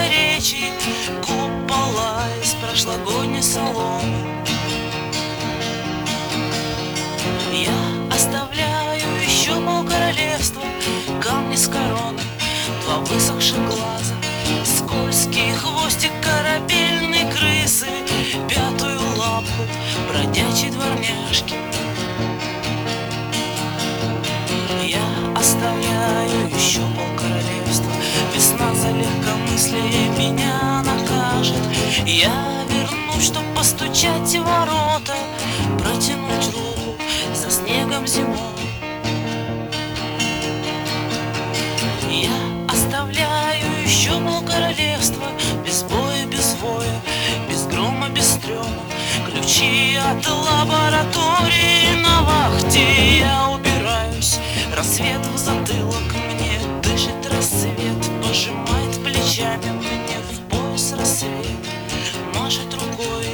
речи, купола из прошлогодней соломы. Я оставляю еще полкоролевства, камни с короной, два высохших глаза, скользкий хвостик корабельной крысы, пятую лапу бродячей дворняжки. Я оставляю еще полкоролевства, весна за легкомыслие меня накажет. Я вернусь, чтоб постучать в ворота, протянуть руку за снегом зимой. Я оставляю еще полкоролевства, без боя, без воя, без грома, без стрёма, ключи от лаборатории на вахте. Я убираюсь, рассвет в затылок мне дышит рассвет, пожимает плечами мне в пояс рассвет, машет рукой.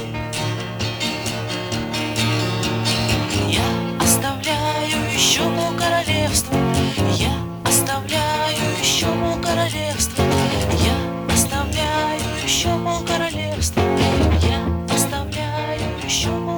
Я оставляю еще полкоролевства, я оставляю еще полкоролевства, я оставляю еще полкоролевства, я оставляю еще полкоролевства.